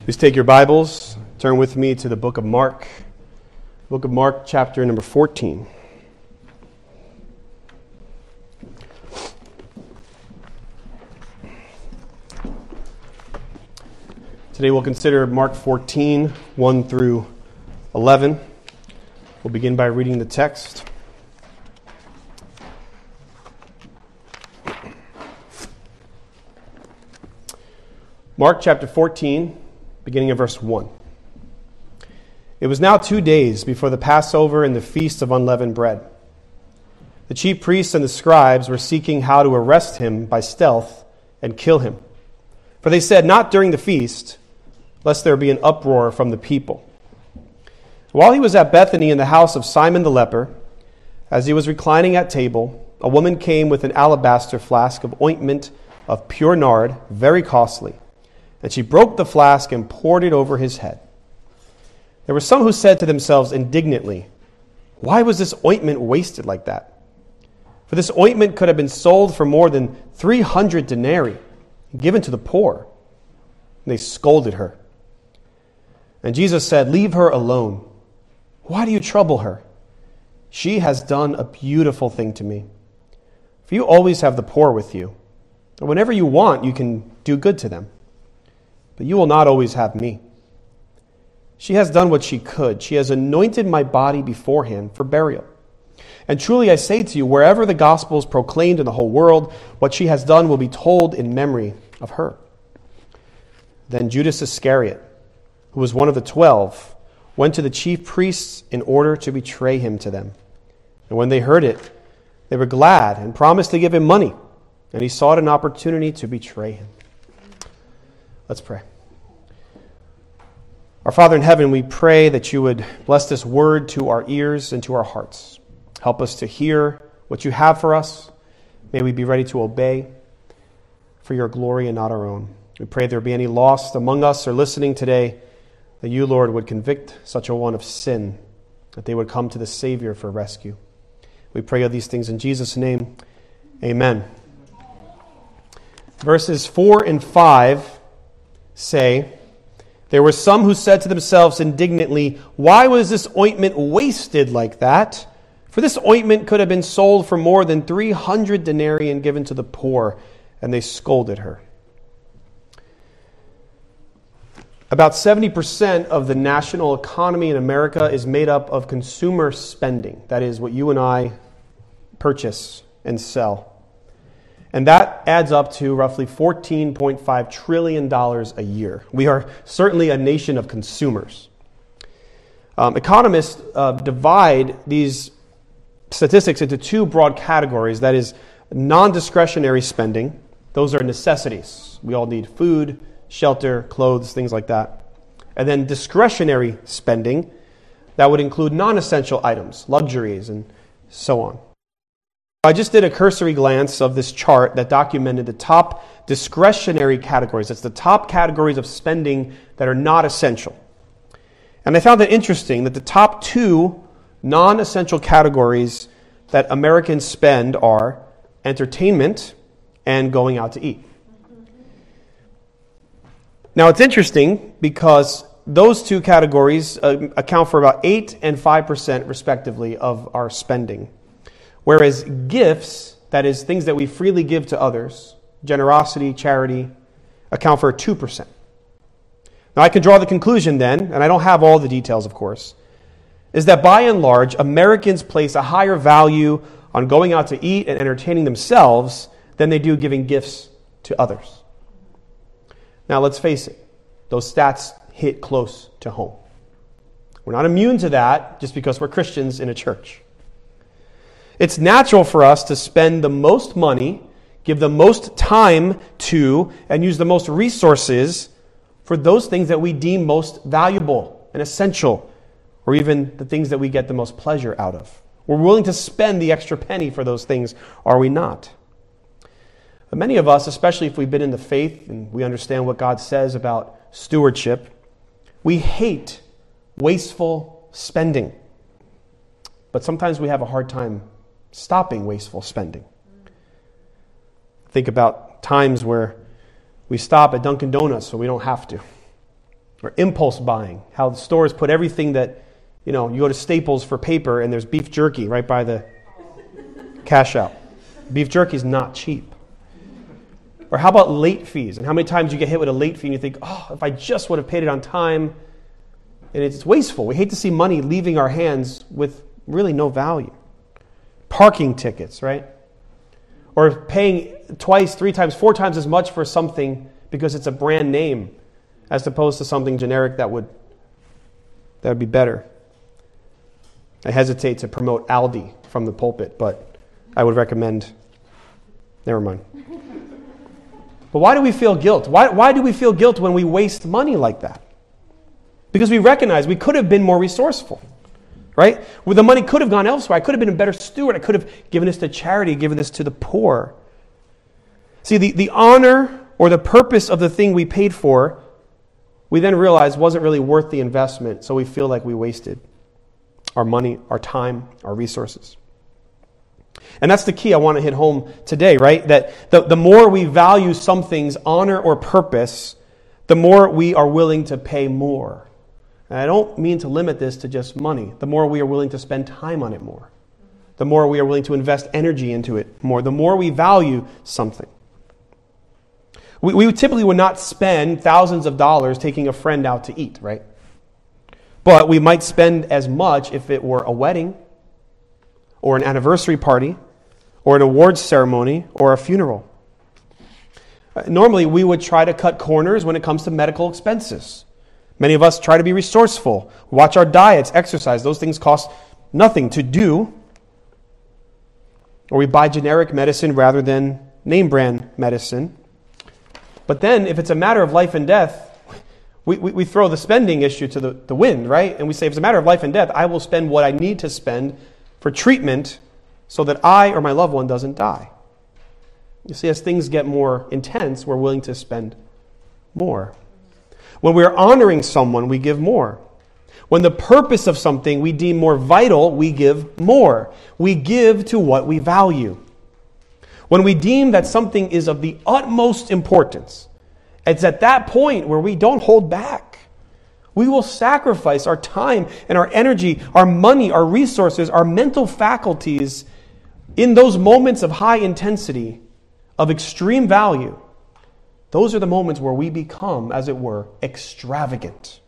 Please take your Bibles, turn with me to the book of Mark. Book of Mark, chapter number 14. Today we'll consider Mark 14, 1 through 11. We'll begin by reading the text. Mark chapter 14, beginning of verse 1. It was now 2 days before the Passover and the Feast of Unleavened Bread. The chief priests and the scribes were seeking how to arrest him by stealth and kill him. For they said, "Not during the feast, lest there be an uproar from the people." While he was at Bethany in the house of Simon the leper, as he was reclining at table, a woman came with an alabaster flask of ointment of pure nard, very costly. And she broke the flask and poured it over his head. There were some who said to themselves indignantly, "Why was this ointment wasted like that? For this ointment could have been sold for more than 300 denarii, and given to the poor." And they scolded her. And Jesus said, "Leave her alone. Why do you trouble her? She has done a beautiful thing to me. For you always have the poor with you, and whenever you want, you can do good to them. But you will not always have me. She has done what she could. She has anointed my body beforehand for burial. And truly I say to you, wherever the gospel is proclaimed in the whole world, what she has done will be told in memory of her." Then Judas Iscariot, who was one of the 12, went to the chief priests in order to betray him to them. And when they heard it, they were glad and promised to give him money. And he sought an opportunity to betray him. Let's pray. Our Father in heaven, we pray that you would bless this word to our ears and to our hearts. Help us to hear what you have for us. May we be ready to obey for your glory and not our own. We pray there be any lost among us or listening today, that you, Lord, would convict such a one of sin, that they would come to the Savior for rescue. We pray of these things in Jesus' name. Amen. Verses 4 and 5 say, "There were some who said to themselves indignantly, 'Why was this ointment wasted like that? For this ointment could have been sold for more than 300 denarii and given to the poor.' And they scolded her." About 70% of the national economy in America is made up of consumer spending. That is what you and I purchase and sell. And that adds up to roughly $14.5 trillion a year. We are certainly a nation of consumers. Economists divide these statistics into two broad categories. That is, non-discretionary spending. Those are necessities. We all need food, shelter, clothes, things like that. And then discretionary spending. That would include non-essential items, luxuries, and so on. I just did a cursory glance of this chart that documented the top discretionary categories. That's the top categories of spending that are not essential. And I found it interesting that the top two non-essential categories that Americans spend are entertainment and going out to eat. Now it's interesting because those two categories account for about 8 and 5% respectively of our spending. Whereas gifts, that is, things that we freely give to others, generosity, charity, account for 2%. Now I can draw the conclusion then, and I don't have all the details of course, is that by and large, Americans place a higher value on going out to eat and entertaining themselves than they do giving gifts to others. Now let's face it, those stats hit close to home. We're not immune to that just because we're Christians in a church. It's natural for us to spend the most money, give the most time to, and use the most resources for those things that we deem most valuable and essential, or even the things that we get the most pleasure out of. We're willing to spend the extra penny for those things, are we not? But many of us, especially if we've been in the faith and we understand what God says about stewardship, we hate wasteful spending. But sometimes we have a hard time stopping wasteful spending. Think about times where we stop at Dunkin' Donuts so we don't have to. Or impulse buying, how the stores put everything that, you go to Staples for paper and there's beef jerky right by the cash out. Beef jerky is not cheap. Or how about late fees? And how many times you get hit with a late fee and you think, if I just would have paid it on time. And it's wasteful. We hate to see money leaving our hands with really no value. Parking tickets, right? Or paying twice, 3 times, 4 times as much for something because it's a brand name as opposed to something generic that would be better. I hesitate to promote Aldi from the pulpit, but I would recommend. Never mind. But why do we feel guilt? Why do we feel guilt when we waste money like that? Because we recognize we could have been more resourceful, right? Well, the money could have gone elsewhere. I could have been a better steward. I could have given this to charity, given this to the poor. See, the honor or the purpose of the thing we paid for, we then realize wasn't really worth the investment, so we feel like we wasted our money, our time, our resources. And that's the key I want to hit home today, right? That the more we value something's honor or purpose, the more we are willing to pay more. And I don't mean to limit this to just money. The more we are willing to spend time on it more. The more we are willing to invest energy into it more. The more we value something. We typically would not spend thousands of dollars taking a friend out to eat, right? But we might spend as much if it were a wedding, or an anniversary party, or an awards ceremony, or a funeral. Normally, we would try to cut corners when it comes to medical expenses. Many of us try to be resourceful, watch our diets, exercise. Those things cost nothing to do. Or we buy generic medicine rather than name brand medicine. But then, if it's a matter of life and death, we throw the spending issue to the wind, right? And we say, if it's a matter of life and death, I will spend what I need to spend for treatment so that I or my loved one doesn't die. You see, as things get more intense, we're willing to spend more. When we're honoring someone, we give more. When the purpose of something we deem more vital, we give more. We give to what we value. When we deem that something is of the utmost importance, it's at that point where we don't hold back. We will sacrifice our time and our energy, our money, our resources, our mental faculties in those moments of high intensity, of extreme value. Those are the moments where we become, as it were, extravagant.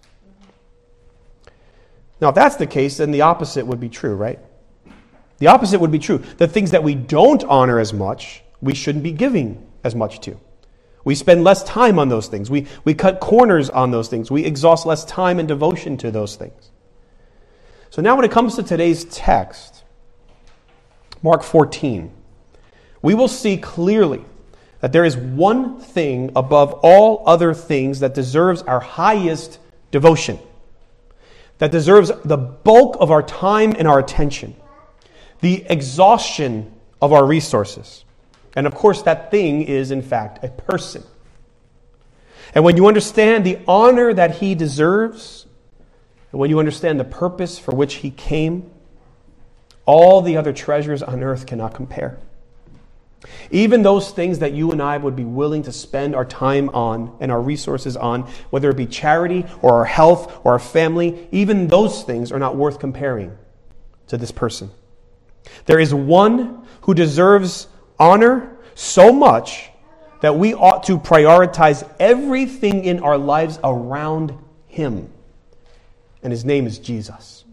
Now, if that's the case, then the opposite would be true, right? The opposite would be true. The things that we don't honor as much, we shouldn't be giving as much to. We spend less time on those things. We cut corners on those things. We exhaust less time and devotion to those things. So now when it comes to today's text, Mark 14, we will see clearly that there is one thing above all other things that deserves our highest devotion, that deserves the bulk of our time and our attention, the exhaustion of our resources. And of course, that thing is, in fact, a person. And when you understand the honor that he deserves, and when you understand the purpose for which he came, all the other treasures on earth cannot compare. Even those things that you and I would be willing to spend our time on and our resources on, whether it be charity or our health or our family, even those things are not worth comparing to this person. There is one who deserves honor so much that we ought to prioritize everything in our lives around him. And his name is Jesus.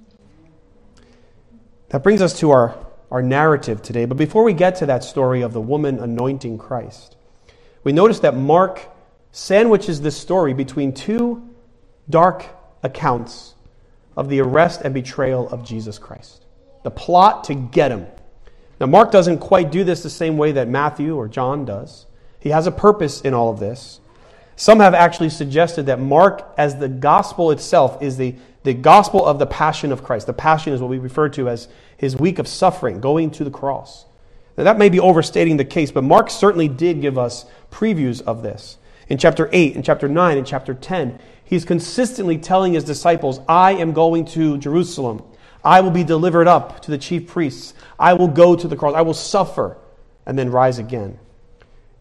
That brings us to our narrative today. But before we get to that story of the woman anointing Christ, we notice that Mark sandwiches this story between two dark accounts of the arrest and betrayal of Jesus Christ. The plot to get him. Now, Mark doesn't quite do this the same way that Matthew or John does. He has a purpose in all of this. Some have actually suggested that Mark, as the gospel itself, is the gospel of the passion of Christ. The passion is what we refer to as his week of suffering, going to the cross. Now, that may be overstating the case, but Mark certainly did give us previews of this. In chapter 8, in chapter 9, in chapter 10, he's consistently telling his disciples, I am going to Jerusalem. I will be delivered up to the chief priests. I will go to the cross. I will suffer and then rise again.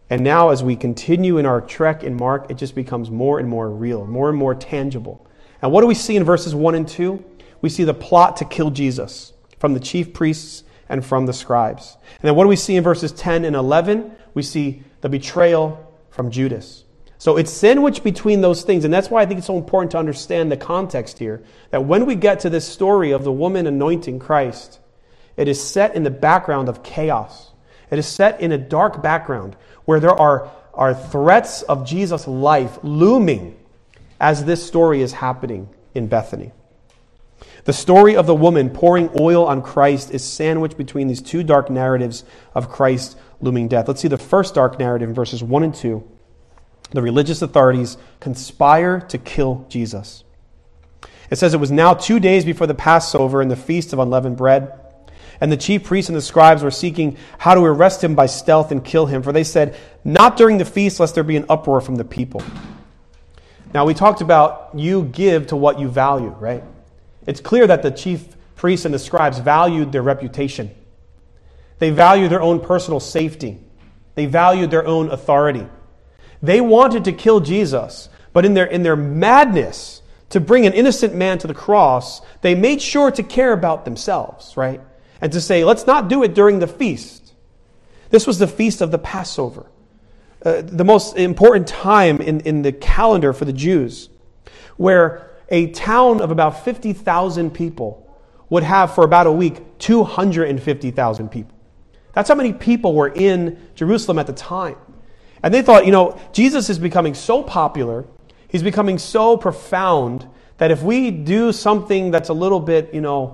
And now as we continue in our trek in Mark, it just becomes more and more real, more and more tangible. And what do we see in verses 1 and 2? We see the plot to kill Jesus from the chief priests and from the scribes. And then what do we see in verses 10 and 11? We see the betrayal from Judas. So it's sandwiched between those things. And that's why I think it's so important to understand the context here. That when we get to this story of the woman anointing Christ, it is set in the background of chaos. It is set in a dark background where there are threats of Jesus' life looming as this story is happening in Bethany. The story of the woman pouring oil on Christ is sandwiched between these two dark narratives of Christ's looming death. Let's see the first dark narrative in verses 1 and 2. The religious authorities conspire to kill Jesus. It says, it was now 2 days before the Passover and the Feast of Unleavened Bread. And the chief priests and the scribes were seeking how to arrest him by stealth and kill him. For they said, not during the feast, lest there be an uproar from the people. Now, we talked about you give to what you value, right? It's clear that the chief priests and the scribes valued their reputation. They valued their own personal safety. They valued their own authority. They wanted to kill Jesus, but in their madness to bring an innocent man to the cross, they made sure to care about themselves, right? And to say, let's not do it during the feast. This was the feast of the Passover, the most important time in the calendar for the Jews, where a town of about 50,000 people would have for about a week 250,000 people. That's how many people were in Jerusalem at the time. And they thought, Jesus is becoming so popular, he's becoming so profound, that if we do something that's a little bit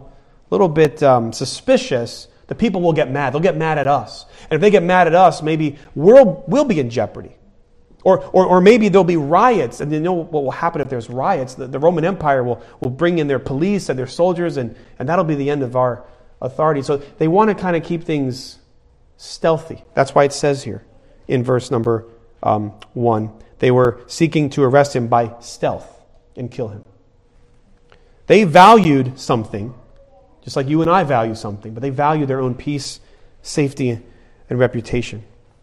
suspicious, the people will get mad. They'll get mad at us. And if they get mad at us, maybe we'll be in jeopardy. Or maybe there'll be riots. And you know what will happen if there's riots? The Roman Empire will bring in their police and their soldiers, and that'll be the end of our authority. So they want to kind of keep things stealthy. That's why it says here in verse number 1, they were seeking to arrest him by stealth and kill him. They valued something, just like you and I value something, but they value their own peace, safety, and reputation.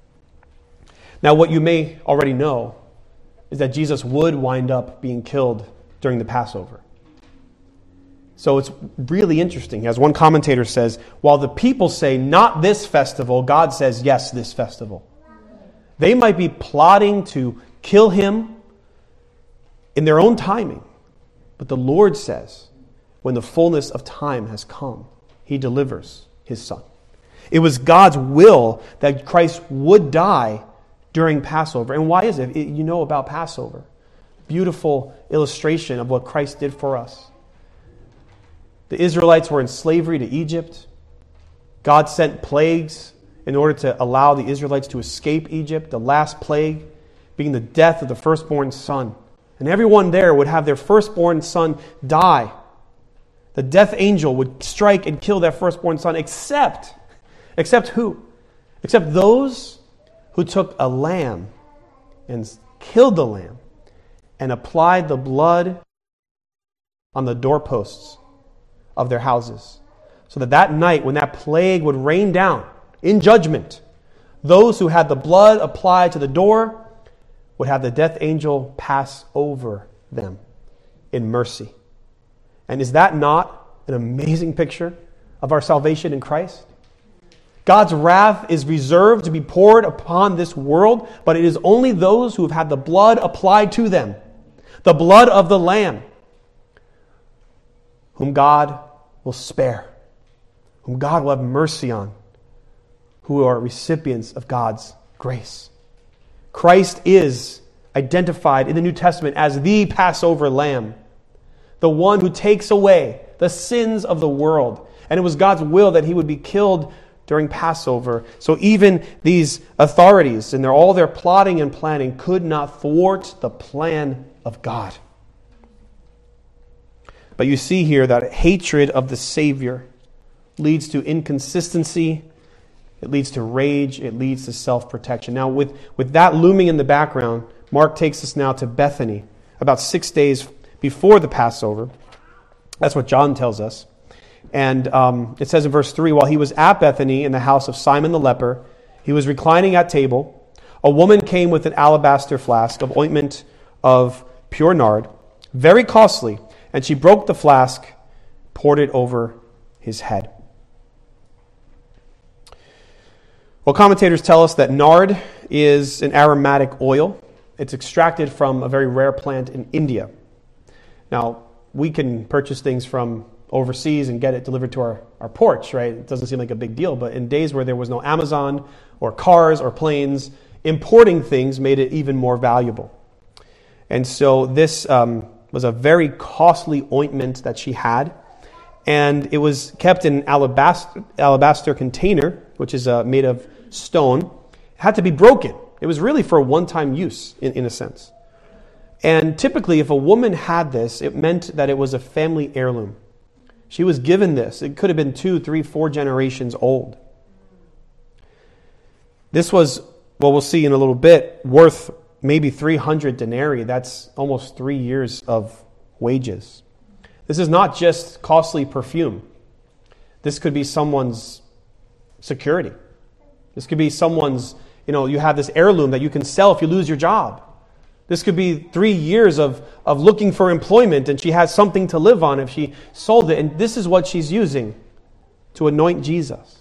Now, what you may already know is that Jesus would wind up being killed during the Passover. So it's really interesting. As one commentator says, while the people say, not this festival, God says, yes, this festival. They might be plotting to kill him in their own timing, but the Lord says, when the fullness of time has come, he delivers his son. It was God's will that Christ would die during Passover. And why is it? You know about Passover. Beautiful illustration of what Christ did for us. The Israelites were in slavery to Egypt. God sent plagues in order to allow the Israelites to escape Egypt. The last plague being the death of the firstborn son. And everyone there would have their firstborn son die. The death angel would strike and kill that firstborn son, except who? Except those who took a lamb and killed the lamb and applied the blood on the doorposts of their houses. So that night, when that plague would rain down in judgment, those who had the blood applied to the door would have the death angel pass over them in mercy. And is that not an amazing picture of our salvation in Christ? God's wrath is reserved to be poured upon this world, but it is only those who have had the blood applied to them, the blood of the Lamb, whom God will spare, whom God will have mercy on, who are recipients of God's grace. Christ is identified in the New Testament as the Passover Lamb, the one who takes away the sins of the world. And it was God's will that he would be killed during Passover. So even these authorities, and all their plotting and planning, could not thwart the plan of God. But you see here that hatred of the Savior leads to inconsistency, it leads to rage, it leads to self-protection. Now with that looming in the background, Mark takes us now to Bethany, about 6 days before the Passover. That's what John tells us. And it says in verse 3, while he was at Bethany in the house of Simon the leper, he was reclining at table. A woman came with an alabaster flask of ointment of pure nard, very costly, and she broke the flask, poured it over his head. Well, commentators tell us that nard is an aromatic oil. It's extracted from a very rare plant in India. Now, we can purchase things from overseas and get it delivered to our porch, right? It doesn't seem like a big deal, but in days where there was no Amazon or cars or planes, importing things made it even more valuable. And so this was a very costly ointment that she had, and it was kept in an alabaster container, which is made of stone. It had to be broken. It was really for a one-time use, in a sense. And typically, if a woman had this, it meant that it was a family heirloom. She was given this. It could have been 2, 3, 4 generations old. This was, well, we'll see in a little bit, worth maybe 300 denarii. That's almost 3 years of wages. This is not just costly perfume. This could be someone's security. This could be someone's, you have this heirloom that you can sell if you lose your job. This could be 3 years of looking for employment, and she has something to live on if she sold it. And this is what she's using to anoint Jesus.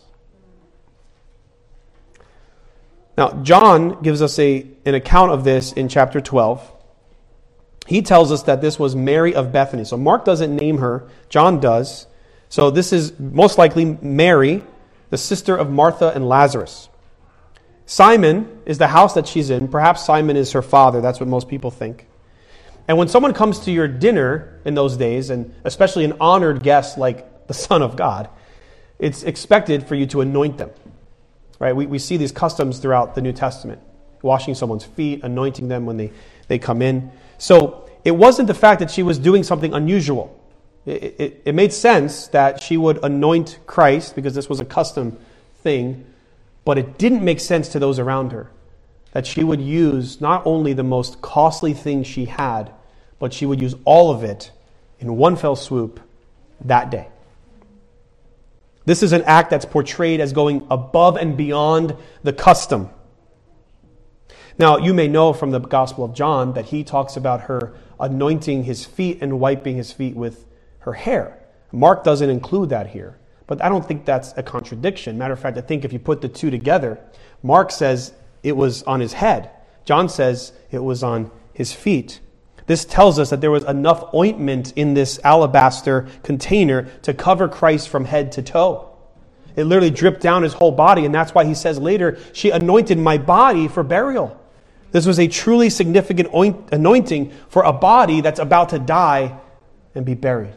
Now, John gives us an account of this in chapter 12. He tells us that this was Mary of Bethany. So Mark doesn't name her. John does. So this is most likely Mary, the sister of Martha and Lazarus. Simon is the house that she's in. Perhaps Simon is her father. That's what most people think. And when someone comes to your dinner in those days, and especially an honored guest like the Son of God, it's expected for you to anoint them. Right? We see these customs throughout the New Testament. Washing someone's feet, anointing them when they come in. So it wasn't the fact that she was doing something unusual. It made sense that she would anoint Christ because this was a custom thing. But it didn't make sense to those around her that she would use not only the most costly thing she had, but she would use all of it in one fell swoop that day. This is an act that's portrayed as going above and beyond the custom. Now, you may know from the Gospel of John that he talks about her anointing his feet and wiping his feet with her hair. Mark doesn't include that here. But I don't think that's a contradiction. Matter of fact, I think if you put the two together, Mark says it was on his head. John says it was on his feet. This tells us that there was enough ointment in this alabaster container to cover Christ from head to toe. It literally dripped down his whole body, and that's why he says later, she anointed my body for burial. This was a truly significant anointing for a body that's about to die and be buried.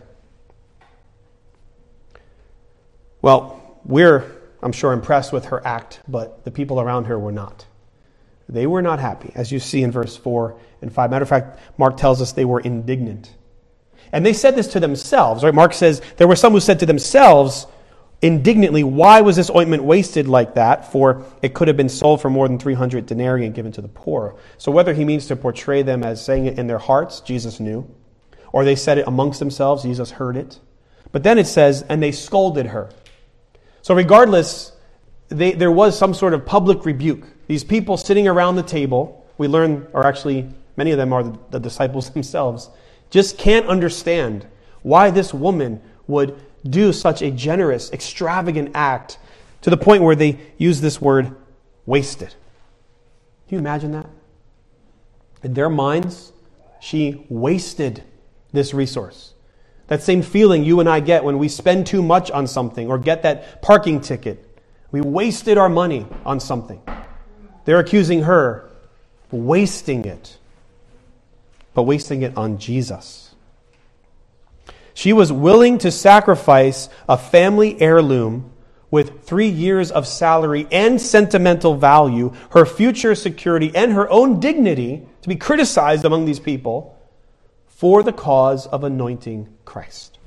Well, we're, I'm sure, impressed with her act, but the people around her were not. They were not happy, as you see in verse 4 and 5. Matter of fact, Mark tells us they were indignant. And they said this to themselves, right? Mark says there were some who said to themselves indignantly, why was this ointment wasted like that? For it could have been sold for more than 300 denarii and given to the poor. So whether he means to portray them as saying it in their hearts, Jesus knew, or they said it amongst themselves, Jesus heard it. But then it says, and they scolded her. So regardless, there was some sort of public rebuke. These people sitting around the table, we learn, or actually many of them are the disciples themselves, just can't understand why this woman would do such a generous, extravagant act to the point where they use this word, wasted. Can you imagine that? In their minds, she wasted this resource. That same feeling you and I get when we spend too much on something or get that parking ticket. We wasted our money on something. They're accusing her of wasting it, but wasting it on Jesus. She was willing to sacrifice a family heirloom with 3 years of salary and sentimental value, her future security and her own dignity to be criticized among these people for the cause of anointing Christ.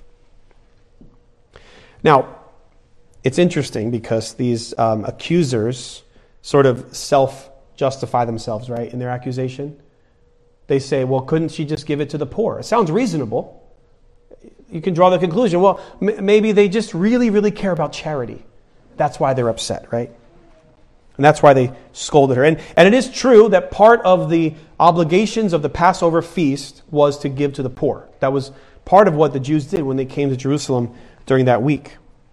Now, it's interesting because these accusers sort of self-justify themselves, right, in their accusation. They say, well, couldn't she just give it to the poor? It sounds reasonable. You can draw the conclusion, well, maybe they just really, really care about charity. That's why they're upset, right? And that's why they scolded her. And it is true that part of the obligations of the Passover feast was to give to the poor. That was part of what the Jews did when they came to Jerusalem during that week.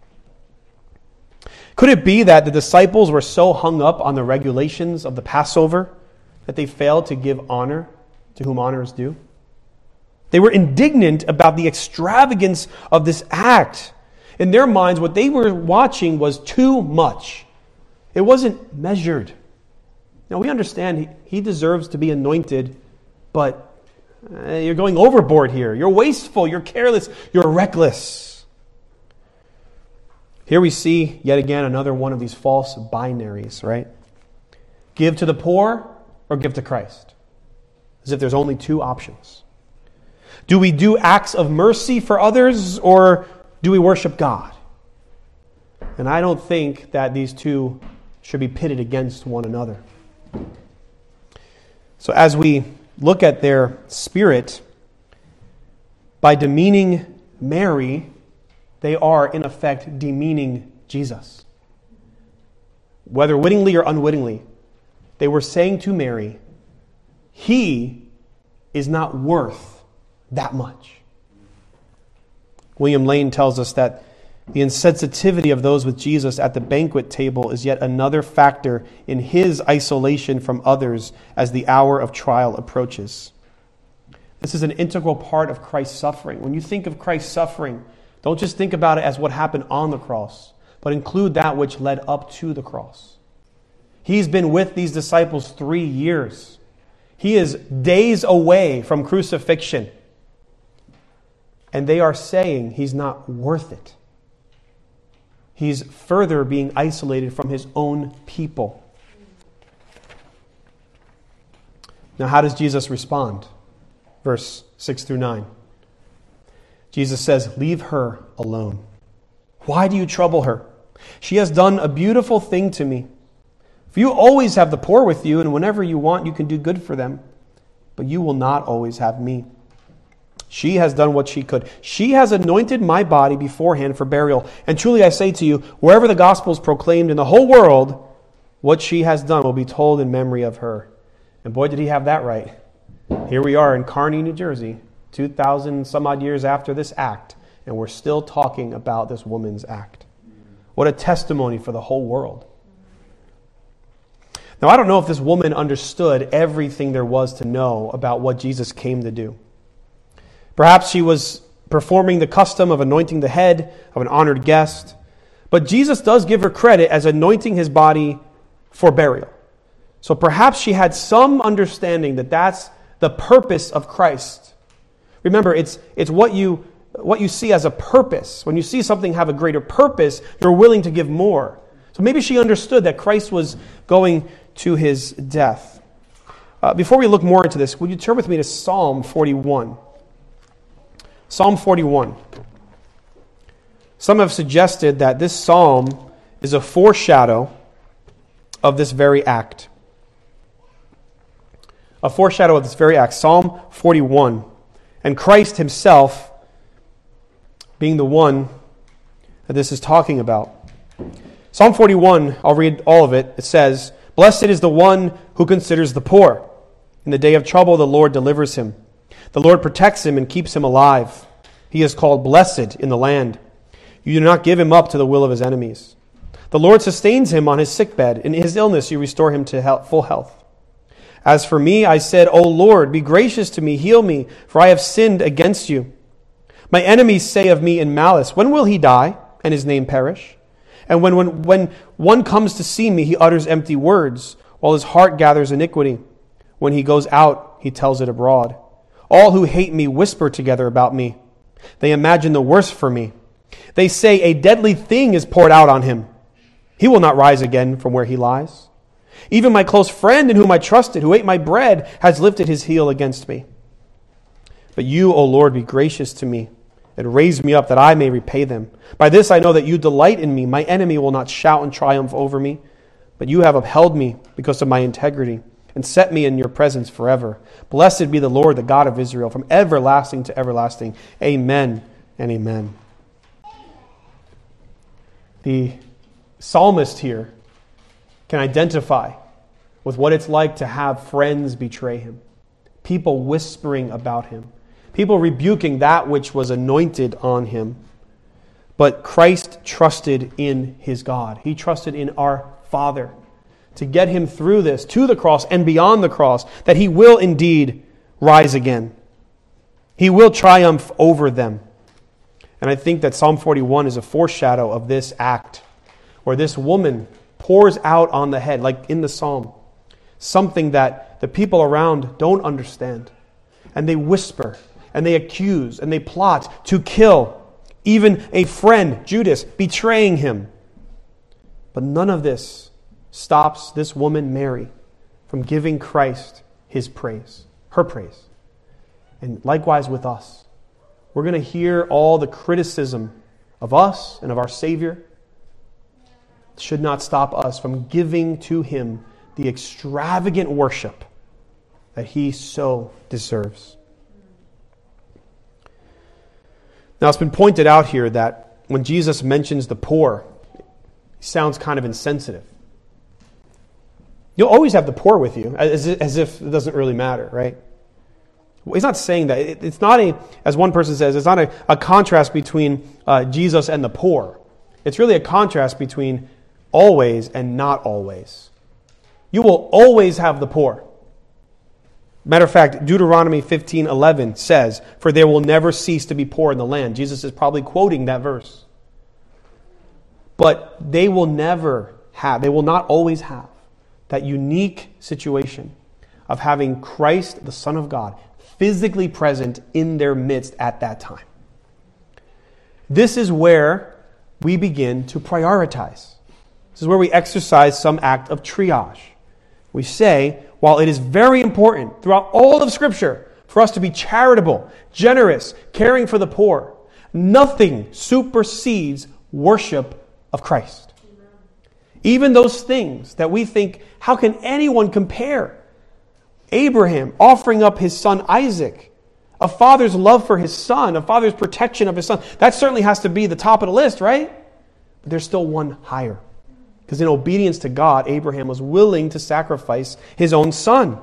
Could it be that the disciples were so hung up on the regulations of the Passover that they failed to give honor to whom honor is due? They were indignant about the extravagance of this act. In their minds, what they were watching was too much. It wasn't measured. Now, we understand he deserves to be anointed, but you're going overboard here. You're wasteful, you're careless, you're reckless. Here we see, yet again, another one of these false binaries, right? Give to the poor or give to Christ. As if there's only two options. Do we do acts of mercy for others, or do we worship God? And I don't think that these two should be pitted against one another. So as we look at their spirit, by demeaning Mary, they are in effect demeaning Jesus. Whether wittingly or unwittingly, they were saying to Mary, He is not worth that much. William Lane tells us that the insensitivity of those with Jesus at the banquet table is yet another factor in his isolation from others as the hour of trial approaches. This is an integral part of Christ's suffering. When you think of Christ's suffering, don't just think about it as what happened on the cross, but include that which led up to the cross. He's been with these disciples 3 years. He is days away from crucifixion. And they are saying he's not worth it. He's further being isolated from his own people. Now, how does Jesus respond? Verse 6 through 9. Jesus says, "Leave her alone. Why do you trouble her? She has done a beautiful thing to me. For you always have the poor with you, and whenever you want, you can do good for them. But you will not always have me. She has done what she could. She has anointed my body beforehand for burial. And truly I say to you, wherever the gospel is proclaimed in the whole world, what she has done will be told in memory of her." And boy, did he have that right. Here we are in Kearney, New Jersey, 2,000 some odd years after this act, and we're still talking about this woman's act. What a testimony for the whole world. Now, I don't know if this woman understood everything there was to know about what Jesus came to do. Perhaps she was performing the custom of anointing the head of an honored guest. But Jesus does give her credit as anointing his body for burial. So perhaps she had some understanding that that's the purpose of Christ. Remember, it's what you see as a purpose. When you see something have a greater purpose, you're willing to give more. So maybe she understood that Christ was going to his death. Before we look more into this, would you turn with me to Psalm 41? Psalm 41. Some have suggested that this psalm is a foreshadow of this very act. A foreshadow of this very act. Psalm 41. And Christ himself being the one that this is talking about. Psalm 41, I'll read all of it. It says, "Blessed is the one who considers the poor. In the day of trouble, the Lord delivers him. The Lord protects him and keeps him alive. He is called blessed in the land. You do not give him up to the will of his enemies. The Lord sustains him on his sickbed. In his illness, you restore him to full health. As for me, I said, O Lord, be gracious to me, heal me, for I have sinned against you. My enemies say of me in malice, when will he die and his name perish? And when one comes to see me, he utters empty words, while his heart gathers iniquity. When he goes out, he tells it abroad. All who hate me whisper together about me. They imagine the worst for me. They say a deadly thing is poured out on him. He will not rise again from where he lies. Even my close friend in whom I trusted, who ate my bread, has lifted his heel against me. But you, O Lord, be gracious to me and raise me up that I may repay them. By this I know that you delight in me. My enemy will not shout and triumph over me. But you have upheld me because of my integrity and set me in your presence forever. Blessed be the Lord, the God of Israel, from everlasting to everlasting. Amen and amen." The psalmist here can identify with what it's like to have friends betray him, people whispering about him, people rebuking that which was anointed on him. But Christ trusted in his God. He trusted in our Father to get him through this, to the cross and beyond the cross, that he will indeed rise again. He will triumph over them. And I think that Psalm 41 is a foreshadow of this act, where this woman pours out on the head, like in the psalm, something that the people around don't understand. And they whisper, and they accuse, and they plot to kill even a friend, Judas, betraying him. But none of this stops this woman, Mary, from giving Christ his praise, her praise. And likewise with us. We're going to hear all the criticism of us and of our Savior. It should not stop us from giving to him the extravagant worship that he so deserves. Now, it's been pointed out here that when Jesus mentions the poor, he sounds kind of insensitive. You'll always have the poor with you, as if it doesn't really matter, right? He's not saying that. It's not as one person says, it's not a contrast between Jesus and the poor. It's really a contrast between always and not always. You will always have the poor. Matter of fact, Deuteronomy 15:11 says, "For there will never cease to be poor in the land." Jesus is probably quoting that verse. But they will not always have that unique situation of having Christ, the Son of God, physically present in their midst at that time. This is where we begin to prioritize. This is where we exercise some act of triage. We say, while it is very important throughout all of Scripture for us to be charitable, generous, caring for the poor, nothing supersedes worship of Christ. Even those things that we think, how can anyone compare? Abraham offering up his son Isaac, a father's love for his son, a father's protection of his son. That certainly has to be the top of the list, right? But there's still one higher. Because in obedience to God, Abraham was willing to sacrifice his own son.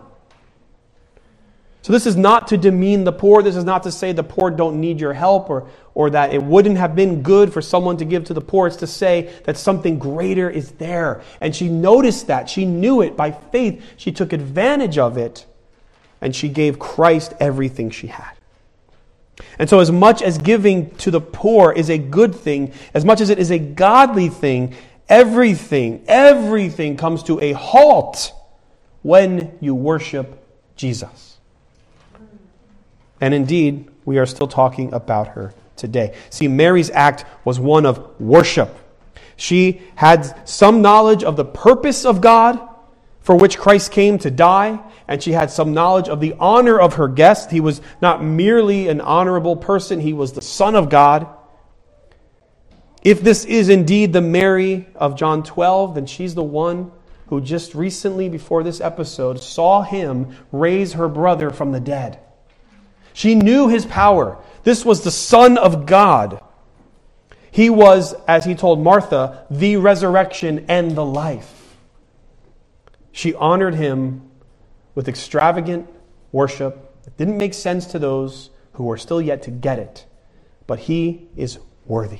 So this is not to demean the poor. This is not to say the poor don't need your help or that it wouldn't have been good for someone to give to the poor. It's to say that something greater is there. And she noticed that. She knew it by faith. She took advantage of it. And she gave Christ everything she had. And so as much as giving to the poor is a good thing, as much as it is a godly thing, everything comes to a halt when you worship Jesus. And indeed, we are still talking about her today. See, Mary's act was one of worship. She had some knowledge of the purpose of God for which Christ came to die, and she had some knowledge of the honor of her guest. He was not merely an honorable person, he was the Son of God. If this is indeed the Mary of John 12, then she's the one who just recently, before this episode, saw him raise her brother from the dead. She knew his power. This was the Son of God. He was, as he told Martha, the resurrection and the life. She honored him with extravagant worship. It didn't make sense to those who were still yet to get it, but he is worthy.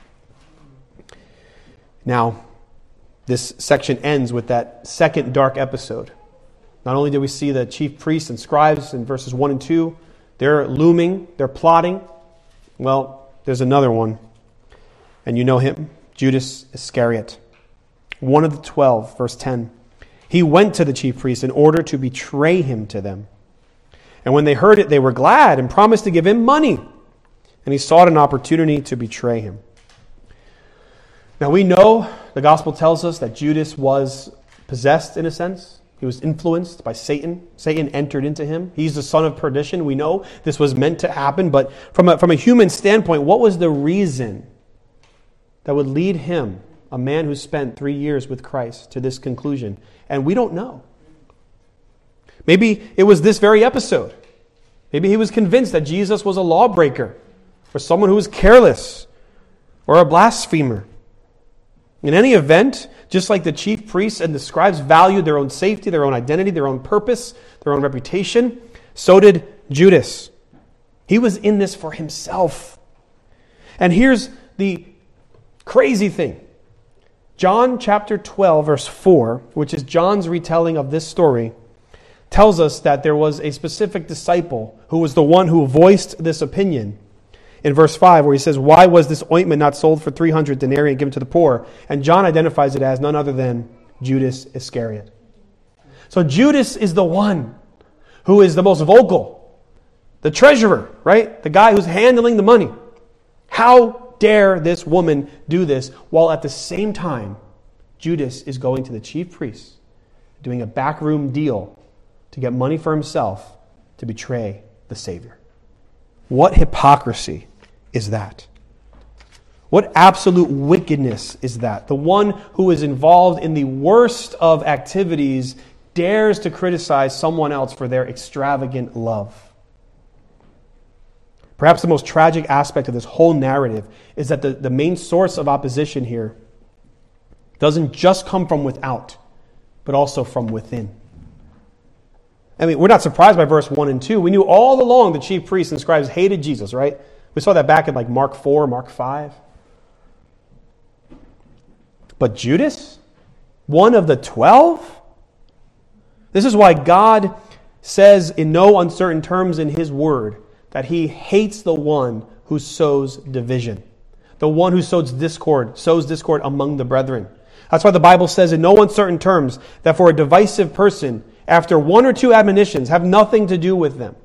Now, this section ends with that second dark episode. Not only did we see the chief priests and scribes in verses 1 and 2, they're looming, they're plotting. Well, there's another one. And you know him, Judas Iscariot, one of the 12, verse 10. He went to the chief priests in order to betray him to them. And when they heard it, they were glad and promised to give him money. And he sought an opportunity to betray him. Now we know, the gospel tells us that Judas was possessed in a sense. He was influenced by Satan. Satan entered into him. He's the son of perdition. We know this was meant to happen. But from a human standpoint, what was the reason that would lead him, a man who spent 3 years with Christ, to this conclusion? And we don't know. Maybe it was this very episode. Maybe he was convinced that Jesus was a lawbreaker or someone who was careless or a blasphemer. In any event, just like the chief priests and the scribes valued their own safety, their own identity, their own purpose, their own reputation, so did Judas. He was in this for himself. And here's the crazy thing. John chapter 12, verse 4, which is John's retelling of this story, tells us that there was a specific disciple who was the one who voiced this opinion. In verse 5, where he says, "Why was this ointment not sold for 300 denarii and given to the poor?" And John identifies it as none other than Judas Iscariot. So Judas is the one who is the most vocal, the treasurer, right? The guy who's handling the money. How dare this woman do this while at the same time Judas is going to the chief priests, doing a backroom deal to get money for himself to betray the Savior? What hypocrisy is that? What absolute wickedness is that? The one who is involved in the worst of activities dares to criticize someone else for their extravagant love. Perhaps the most tragic aspect of this whole narrative is that the main source of opposition here doesn't just come from without, but also from within. I mean, we're not surprised by verse 1 and 2. We knew all along the chief priests and scribes hated Jesus, right? We saw that back in like Mark 4, Mark 5. But Judas, one of the 12? This is why God says in no uncertain terms in His Word that He hates the one who sows division. The one who sows discord among the brethren. That's why the Bible says in no uncertain terms that for a divisive person, after one or two admonitions, have nothing to do with them.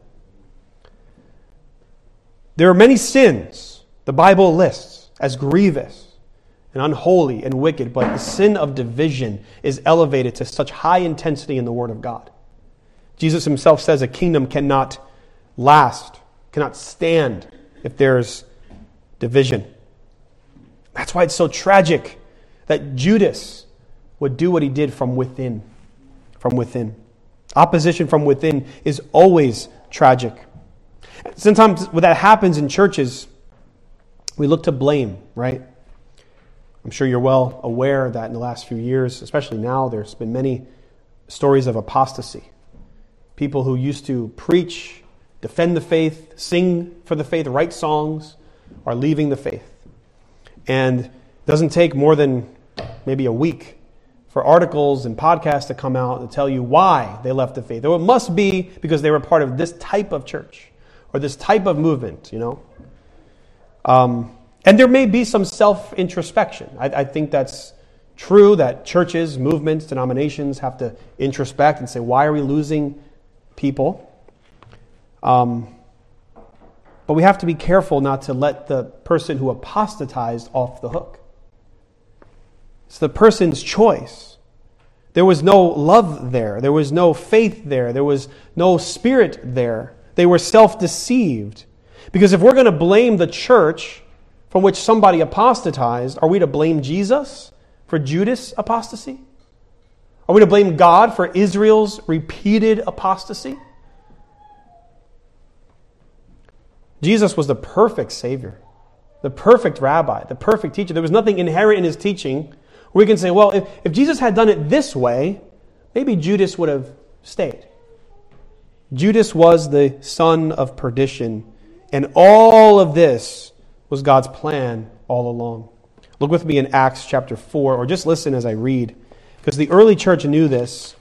There are many sins the Bible lists as grievous and unholy and wicked, but the sin of division is elevated to such high intensity in the Word of God. Jesus Himself says a kingdom cannot last, cannot stand if there's division. That's why it's so tragic that Judas would do what he did from within. From within. Opposition from within is always tragic. Sometimes when that happens in churches, we look to blame, right? I'm sure you're well aware that in the last few years, especially now, there's been many stories of apostasy. People who used to preach, defend the faith, sing for the faith, write songs, are leaving the faith. And it doesn't take more than maybe a week for articles and podcasts to come out and tell you why they left the faith. Though it must be because they were part of this type of church or this type of movement, you know. And there may be some self-introspection. I think that's true, that churches, movements, denominations have to introspect and say, why are we losing people? But we have to be careful not to let the person who apostatized off the hook. It's the person's choice. There was no love there. There was no faith there. There was no spirit there. They were self-deceived. Because if we're going to blame the church from which somebody apostatized, are we to blame Jesus for Judas' apostasy? Are we to blame God for Israel's repeated apostasy? Jesus was the perfect Savior, the perfect rabbi, the perfect teacher. There was nothing inherent in His teaching. We can say, well, if Jesus had done it this way, maybe Judas would have stayed. Judas was the son of perdition, and all of this was God's plan all along. Look with me in Acts chapter 4, or just listen as I read, because the early church knew this.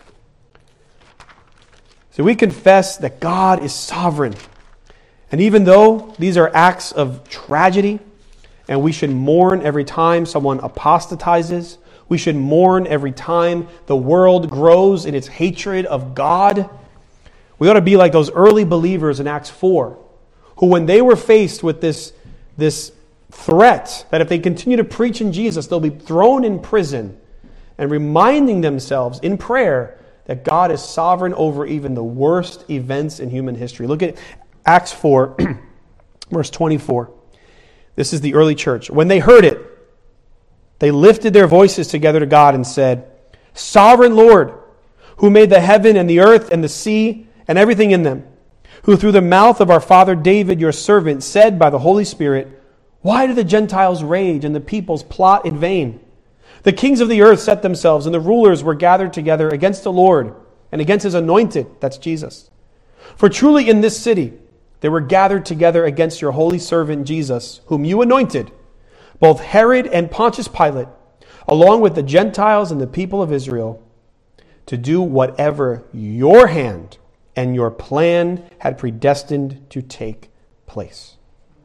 So we confess that God is sovereign. And even though these are acts of tragedy, and we should mourn every time someone apostatizes, we should mourn every time the world grows in its hatred of God, we ought to be like those early believers in Acts 4, who when they were faced with this threat that if they continue to preach in Jesus, they'll be thrown in prison, and reminding themselves in prayer that God is sovereign over even the worst events in human history. Look at Acts 4, verse 24. This is the early church. When they heard it, they lifted their voices together to God and said, "Sovereign Lord, who made the heaven and the earth and the sea and everything in them, who through the mouth of our father David, your servant, said by the Holy Spirit, why do the Gentiles rage and the peoples plot in vain? The kings of the earth set themselves, and the rulers were gathered together against the Lord and against his anointed," that's Jesus. "For truly in this city they were gathered together against your holy servant Jesus, whom you anointed, both Herod and Pontius Pilate, along with the Gentiles and the people of Israel, to do whatever your hand and your plan had predestined to take place."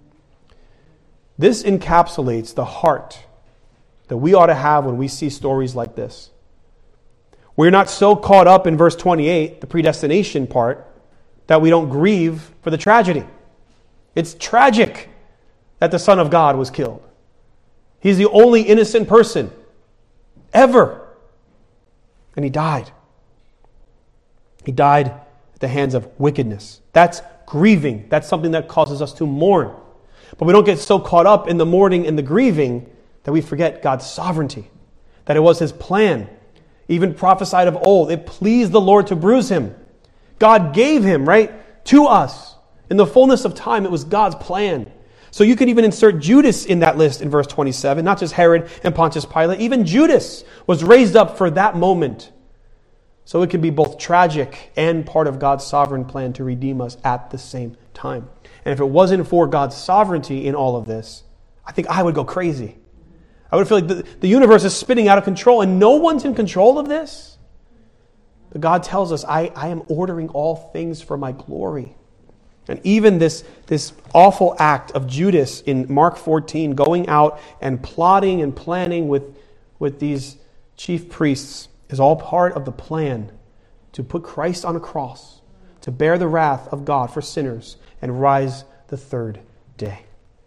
This encapsulates the heart that we ought to have when we see stories like this. We're not so caught up in verse 28, the predestination part, that we don't grieve for the tragedy. It's tragic that the Son of God was killed. He's the only innocent person ever. And he died. He died at the hands of wickedness. That's grieving. That's something that causes us to mourn. But we don't get so caught up in the mourning and the grieving that we forget God's sovereignty, that it was his plan, even prophesied of old. It pleased the Lord to bruise him. God gave him, right, to us. In the fullness of time, it was God's plan. So you could even insert Judas in that list in verse 27, not just Herod and Pontius Pilate. Even Judas was raised up for that moment. So it can be both tragic and part of God's sovereign plan to redeem us at the same time. And if it wasn't for God's sovereignty in all of this, I think I would go crazy. I would feel like the universe is spinning out of control and no one's in control of this. But God tells us, I am ordering all things for my glory. And even this awful act of Judas in Mark 14, going out and plotting and planning with these chief priests, is all part of the plan to put Christ on a cross, to bear the wrath of God for sinners, and rise the third day.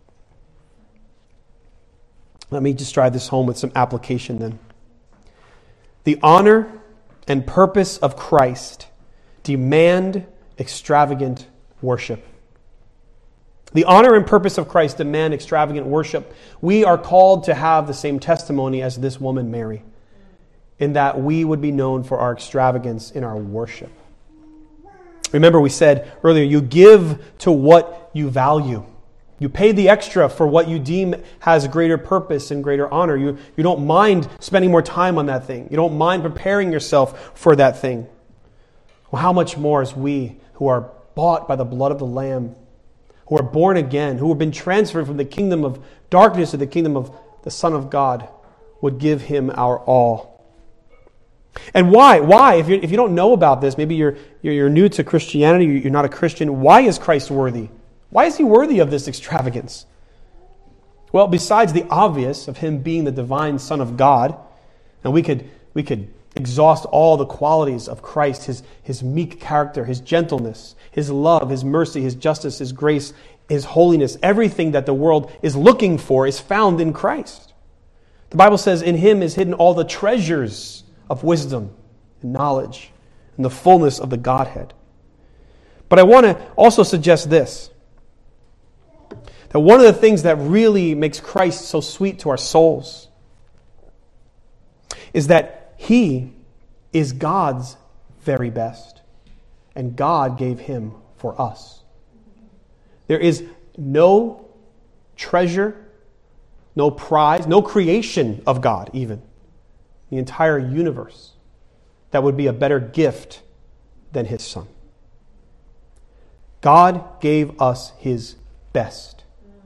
Let me just drive this home with some application then. The honor and purpose of Christ demand extravagant worship. The honor and purpose of Christ demand extravagant worship. We are called to have the same testimony as this woman, Mary, in that we would be known for our extravagance in our worship. Remember, we said earlier, you give to what you value. You pay the extra for what you deem has greater purpose and greater honor. You don't mind spending more time on that thing. You don't mind preparing yourself for that thing. Well, how much more as we who are bought by the blood of the Lamb, who are born again, who have been transferred from the kingdom of darkness to the kingdom of the Son of God, would give him our all. And why? Why? If you don't know about this, maybe you're new to Christianity, you're not a Christian, why is Christ worthy? Why is he worthy of this extravagance? Well, besides the obvious of him being the divine Son of God, and we could exhaust all the qualities of Christ, his meek character, his gentleness, his love, his mercy, his justice, his grace, his holiness, everything that the world is looking for is found in Christ. The Bible says in him is hidden all the treasures of wisdom and knowledge and the fullness of the Godhead. But I want to also suggest this, that one of the things that really makes Christ so sweet to our souls is that he is God's very best, and God gave him for us. There is no treasure, no prize, no creation of God even, the entire universe, that would be a better gift than his Son. God gave us his best.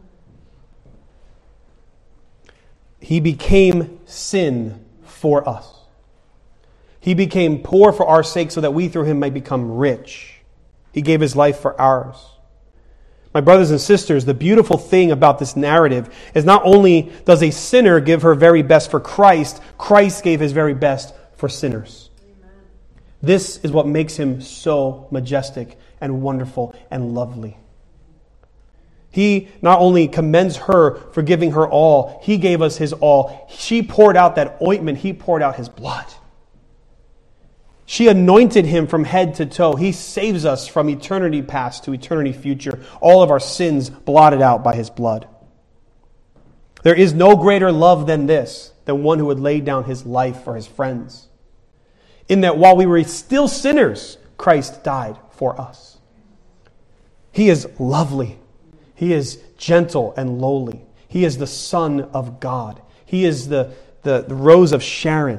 He became sin for us. He became poor for our sake so that we through him might become rich. He gave his life for ours. My brothers and sisters, the beautiful thing about this narrative is not only does a sinner give her very best for Christ, Christ gave his very best for sinners. Amen. This is what makes him so majestic and wonderful and lovely. He not only commends her for giving her all, he gave us his all. She poured out that ointment, he poured out his blood. She anointed him from head to toe. He saves us from eternity past to eternity future. All of our sins blotted out by his blood. There is no greater love than this, than one who would lay down his life for his friends. In that while we were still sinners, Christ died for us. He is lovely. He is gentle and lowly. He is the Son of God. He is the the rose of Sharon.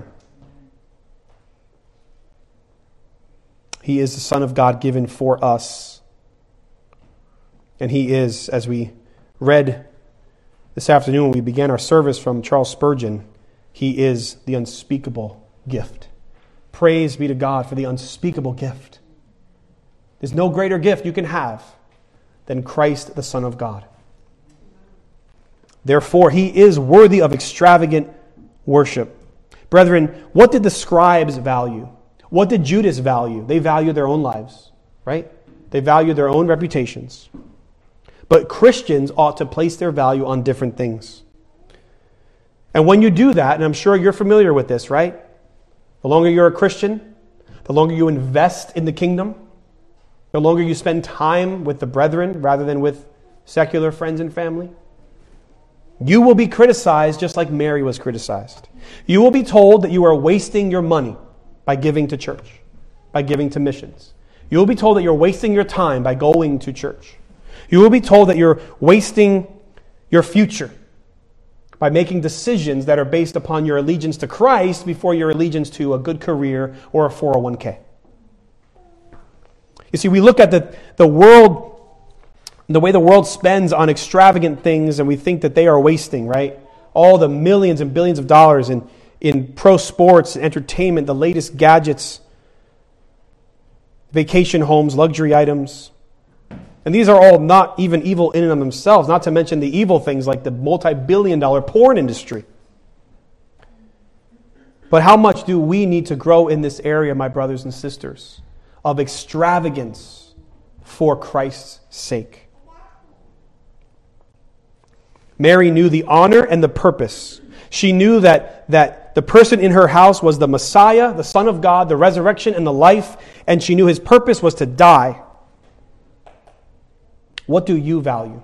He is the Son of God given for us. And He is, as we read this afternoon when we began our service from Charles Spurgeon, He is the unspeakable gift. Praise be to God for the unspeakable gift. There's no greater gift you can have than Christ, the Son of God. Therefore, He is worthy of extravagant worship. Brethren, what did the scribes value? What did Judas value? They valued their own lives, right? They valued their own reputations. But Christians ought to place their value on different things. And when you do that, and I'm sure you're familiar with this, right? The longer you're a Christian, the longer you invest in the kingdom, the longer you spend time with the brethren rather than with secular friends and family, you will be criticized just like Mary was criticized. You will be told that you are wasting your money by giving to church, by giving to missions. You will be told that you're wasting your time by going to church. You will be told that you're wasting your future by making decisions that are based upon your allegiance to Christ before your allegiance to a good career or a 401k. You see, we look at the world, the way the world spends on extravagant things, and we think that they are wasting, right? All the millions and billions of dollars in pro sports and entertainment, the latest gadgets, vacation homes, luxury items. And these are all not even evil in and of themselves, not to mention the evil things like the multi-billion-dollar porn industry. But how much do we need to grow in this area, my brothers and sisters, of extravagance for Christ's sake? Mary knew the honor and the purpose. She knew that the person in her house was the Messiah, the Son of God, the resurrection and the life, and she knew His purpose was to die. What do you value?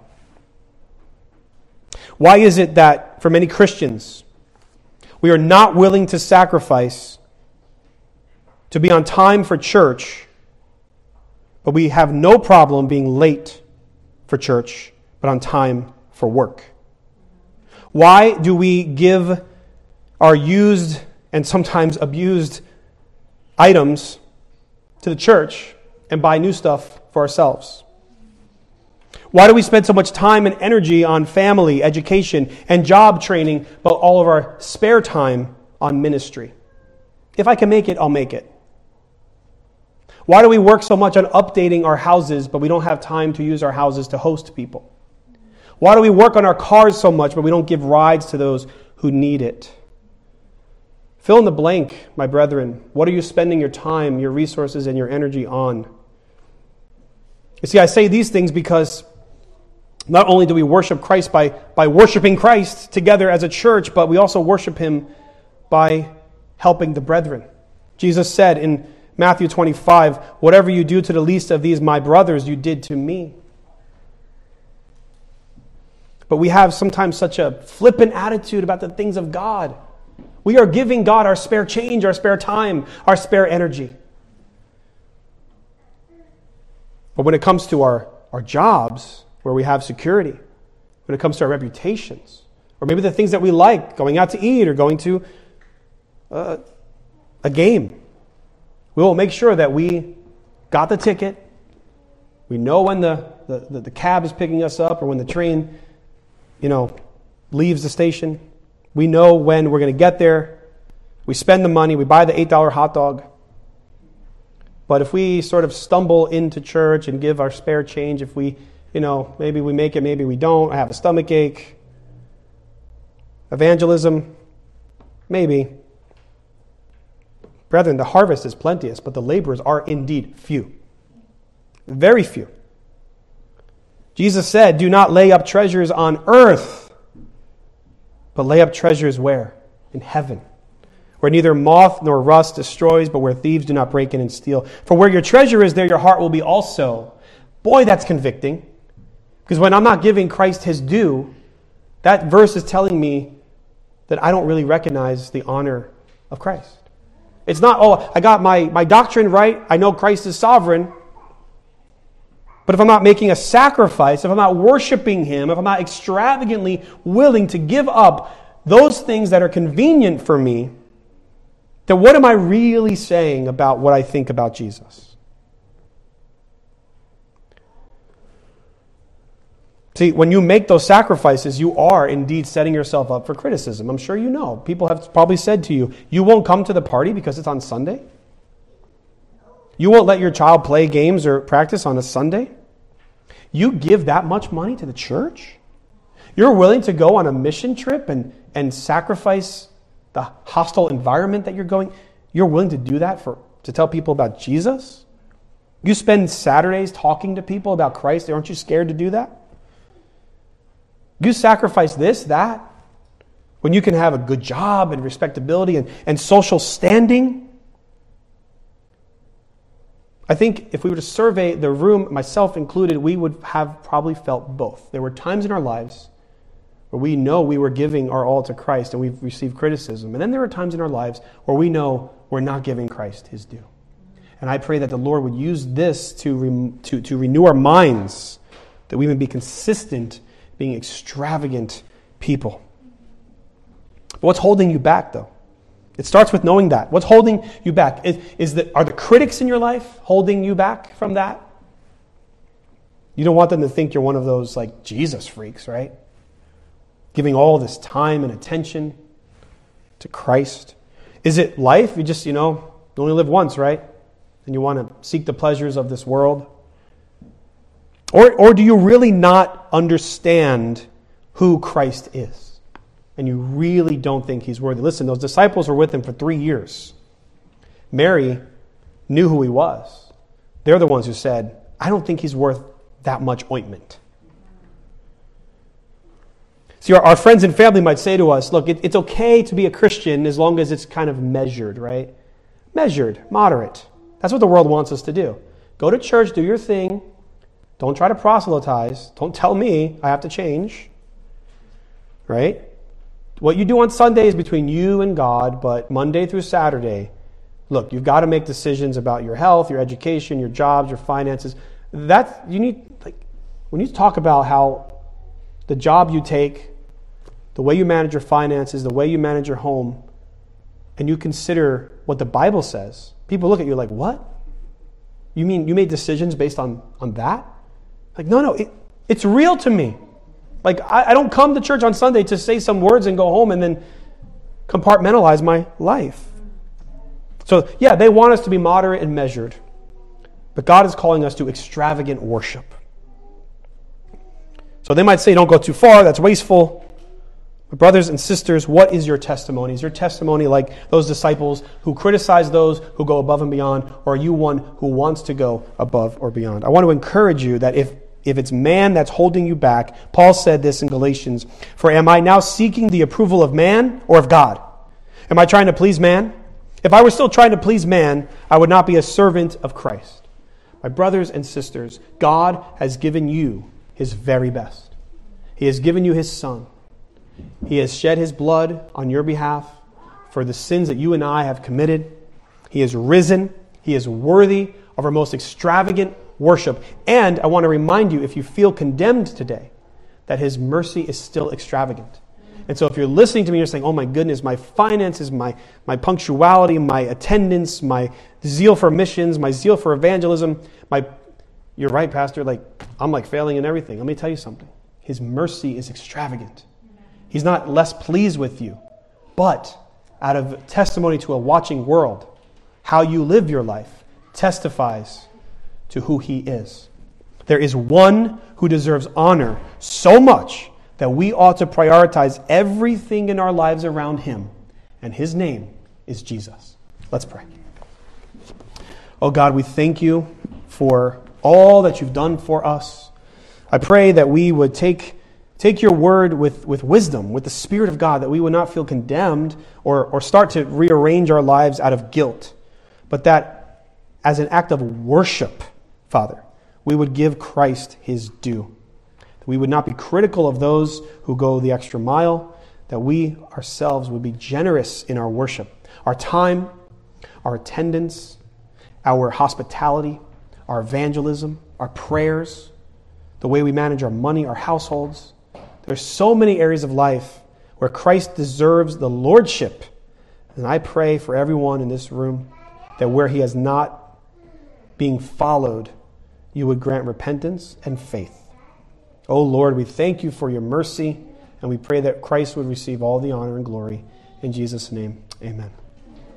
Why is it that for many Christians, we are not willing to sacrifice to be on time for church, but we have no problem being late for church, but on time for work? Why do we give our used and sometimes abused items to the church and buy new stuff for ourselves? Why do we spend so much time and energy on family, education, and job training, but all of our spare time on ministry? If I can make it, I'll make it. Why do we work so much on updating our houses, but we don't have time to use our houses to host people? Why do we work on our cars so much, but we don't give rides to those who need it? Fill in the blank, my brethren. What are you spending your time, your resources, and your energy on? You see, I say these things because not only do we worship Christ by worshiping Christ together as a church, but we also worship Him by helping the brethren. Jesus said in Matthew 25, "Whatever you do to the least of these, my brothers, you did to me." But we have sometimes such a flippant attitude about the things of God. We are giving God our spare change, our spare time, our spare energy. But when it comes to our jobs, where we have security, when it comes to our reputations, or maybe the things that we like, going out to eat or going to a game, we will make sure that we got the ticket, we know when the cab is picking us up or when the train, leaves the station. We know when we're going to get there. We spend the money, we buy the $8 hot dog. But if we sort of stumble into church and give our spare change, if we, maybe we make it, maybe we don't, I have a stomach ache, evangelism, maybe. Brethren, the harvest is plenteous, but the laborers are indeed few. Very few. Jesus said, "Do not lay up treasures on earth, but lay up treasures where? In heaven, where neither moth nor rust destroys, but where thieves do not break in and steal. For where your treasure is, there your heart will be also." Boy, that's convicting. Because when I'm not giving Christ His due, that verse is telling me that I don't really recognize the honor of Christ. It's not, I got my doctrine right, I know Christ is sovereign. But if I'm not making a sacrifice, if I'm not worshiping Him, if I'm not extravagantly willing to give up those things that are convenient for me, then what am I really saying about what I think about Jesus? See, when you make those sacrifices, you are indeed setting yourself up for criticism. I'm sure you know. People have probably said to you, you won't come to the party because it's on Sunday? You won't let your child play games or practice on a Sunday? You give that much money to the church? You're willing to go on a mission trip and sacrifice the hostile environment that you're going? You're willing to do that to tell people about Jesus? You spend Saturdays talking to people about Christ. Aren't you scared to do that? You sacrifice this, that, when you can have a good job and respectability and social standing. I think if we were to survey the room, myself included, we would have probably felt both. There were times in our lives where we know we were giving our all to Christ and we've received criticism. And then there are times in our lives where we know we're not giving Christ his due. And I pray that the Lord would use this to renew our minds, that we would be consistent, being extravagant people. But what's holding you back, though? It starts with knowing that. What's holding you back? Are the critics in your life holding you back from that? You don't want them to think you're one of those like Jesus freaks, right? Giving all this time and attention to Christ. Is it life? You just, you only live once, right? And you want to seek the pleasures of this world? Or do you really not understand who Christ is? And you really don't think he's worthy. Listen, those disciples were with him for 3 years. Mary knew who he was. They're the ones who said, I don't think he's worth that much ointment. See, our friends and family might say to us, look, it's okay to be a Christian as long as it's kind of measured, right? Measured, moderate. That's what the world wants us to do. Go to church, do your thing. Don't try to proselytize. Don't tell me I have to change. Right? What you do on Sunday is between you and God, but Monday through Saturday, look, you've got to make decisions about your health, your education, your jobs, your finances. We need to talk about how the job you take, the way you manage your finances, the way you manage your home, and you consider what the Bible says. People look at you like, what? You mean you made decisions based on that? Like, no, it's real to me. Like, I don't come to church on Sunday to say some words and go home and then compartmentalize my life. So, yeah, they want us to be moderate and measured. But God is calling us to extravagant worship. So they might say, don't go too far, that's wasteful. But brothers and sisters, what is your testimony? Is your testimony like those disciples who criticize those who go above and beyond, or are you one who wants to go above or beyond? I want to encourage you that if it's man that's holding you back, Paul said this in Galatians, for am I now seeking the approval of man or of God? Am I trying to please man? If I were still trying to please man, I would not be a servant of Christ. My brothers and sisters, God has given you his very best. He has given you his Son. He has shed his blood on your behalf for the sins that you and I have committed. He is risen. He is worthy of our most extravagant worship. And I want to remind you, if you feel condemned today, that his mercy is still extravagant. And so if you're listening to me and you're saying, oh my goodness, my finances, my punctuality, my attendance, my zeal for missions, my zeal for evangelism, you're right, Pastor, I'm failing in everything. Let me tell you something. His mercy is extravagant. He's not less pleased with you. But out of testimony to a watching world, how you live your life testifies to who he is. There is one who deserves honor so much that we ought to prioritize everything in our lives around him. And his name is Jesus. Let's pray. Oh God, we thank you for all that you've done for us. I pray that we would take your word with wisdom, with the Spirit of God, that we would not feel condemned or start to rearrange our lives out of guilt, but that as an act of worship, Father, we would give Christ his due. That we would not be critical of those who go the extra mile, that we ourselves would be generous in our worship. Our time, our attendance, our hospitality, our evangelism, our prayers, the way we manage our money, our households. There's so many areas of life where Christ deserves the lordship. And I pray for everyone in this room that where he has not being followed, you would grant repentance and faith. Oh Lord, we thank you for your mercy, and we pray that Christ would receive all the honor and glory. In Jesus' name, amen.